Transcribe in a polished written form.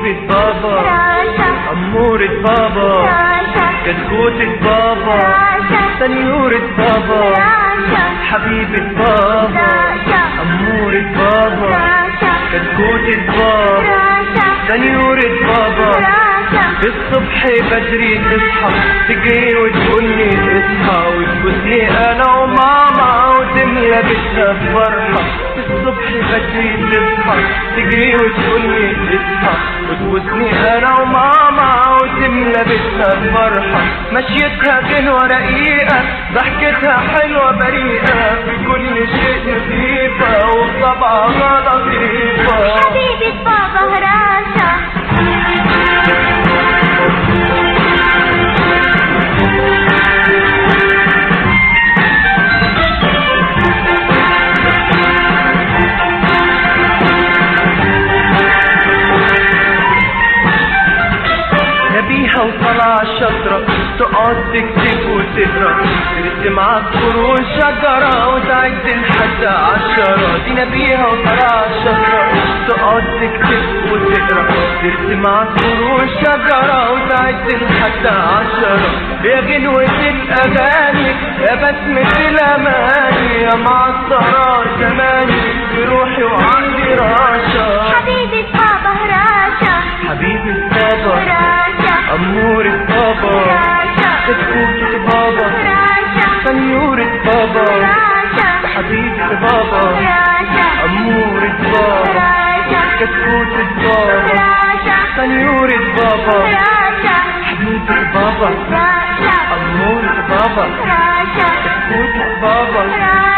كتكوتة بابا، أمورة بابا، كتكوتة بابا، سنيورة بابا، حبيبة بابا، أمورة بابا، كتكوتة بابا، سنيورة بابا. الصبح بدري تصحى تجري وتقولي اصحى، وتبوسني انا وماما وتملى بيتنا بفرحة. الصبح بدري تصحى تجري وتقولي اصحى، وتبوسني انا وماما وتملى بيتنا بفرحة. مشيتها غنوة رقيقة، ضحكتها حلوة بريئة، في كل شيء نظيفة وبطبعها لطيفة. حبيبة بابا هراشة، نبيها وطلع الشطرة، تقعد تكتب وتقرا، ترسم عصفور وشجرة وتعد لحد 10. دي نبيها وطلع الشطرة، تقعد تكتب وتقرا، ترسم عصفور وشجرة وتعد لحد 10. يا غنوة الأغاني يا بسمة الأماني، يا معصرة زماني بروحي وعندي راشة. حبيبة بابا هراشة، حبيبة بابا هراشة، أمورة بابا، هراشة، كتكوتة بابا، هراشة، سنيورة بابا، هراشة، حبيبة بابا، هراشة، أمورة بابا، هراشة، كتكوتة بابا، هراشة، سنيورة بابا، هراشة، حبيبة بابا، هراشة، أمورة بابا، هراشة، كتكوتة بابا.